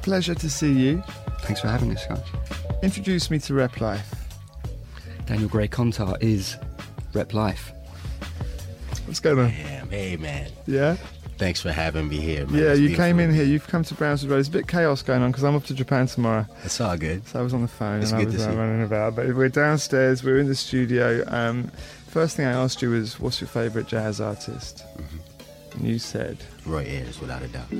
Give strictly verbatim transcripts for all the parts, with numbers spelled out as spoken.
pleasure to see you. Thanks for having us, guys. Introduce me to Rep Life. Daniel Gray Contar is Rep Life. What's going on? Damn, hey man. Yeah? Thanks for having me here, man. Yeah, It's you beautiful. came in here. You've come to Brownswood Road. There's a bit of chaos going on because I'm off to Japan tomorrow. It's all good. So I was on the phone It's and I good was to uh, see. running about. But we're downstairs. We're in the studio. Um, first thing I asked you was, what's your favourite jazz artist? Mm-hmm. And you said... Roy Ayers, without a doubt.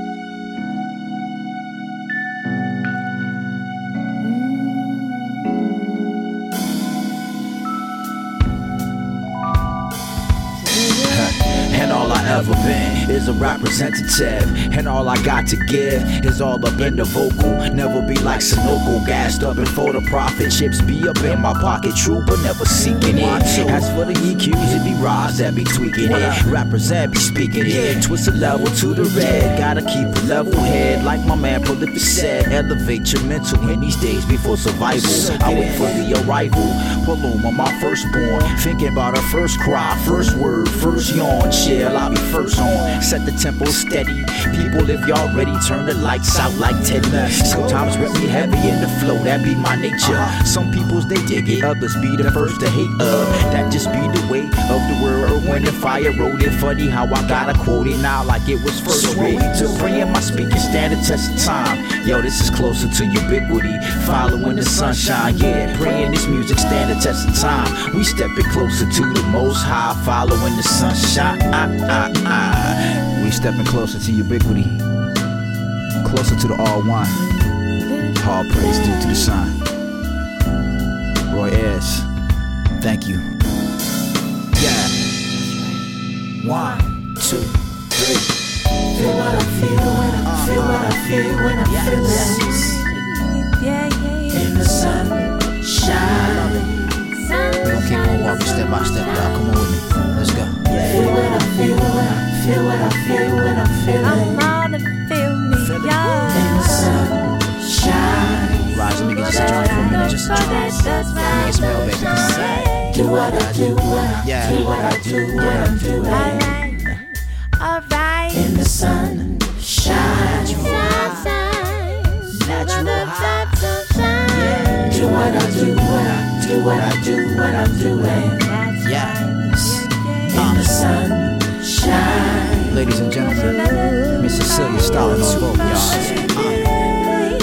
And all I ever been is a representative. And all I got to give is all up in the vocal. Never be like Sunoco, gassed up and for the profit. Chips be up in my pocket, true but never seeking it. As for the E Qs, it be Roz that be tweaking it. Represent be speaking it. Twist a level to the red. Gotta keep a level head, like my man Prolific said. Elevate your mental in these days before survival. I wait for the arrival. Paloma, my firstborn. Thinking about her first cry, first word, first yawn. Chill, I'll be first on. Set the tempo steady. People, if y'all ready, turn the lights out like Teddy. Sometimes rep me heavy in the flow, that be my nature. Some peoples they dig it, others be the first to hate. Uh, that just be the way of the world. When the fire wrote it, funny how I gotta quote it now like it was first read. To praying my speakers stand the test of time. Yo, this is closer to ubiquity. Following the sunshine, yeah. Praying this music stand the test of time. We stepping closer to the most high, following the sunshine. Ah, ah, ah. We stepping closer to ubiquity, closer to the all one. All praise due to the sun. Roy Ayers, thank you. Yeah. One, two, three. Feel what I feel when I feel what I feel when I'm Yes. feeling. Yeah, yeah, yeah. In the sunshine. We gon' keep on walking step by step, dog. Come on with me. Let's go. Feel what I feel when I feel what I feel when I'm feeling. I'm all to feel me, In the yeah. sunshine. Rise, let me get just a joint for a minute, just a joint. Let me get smell, baby. Come on. Do what I do when I Yeah. do what I do when I'm doing. Alright, alright. In the sunshine. Natural high. Do what I do when I do what I do when I'm doing. Yes. In the sunshine. Ladies and gentlemen, Miss Cecilia Stalin on vocal, y'all.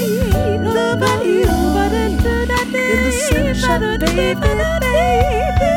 Baby,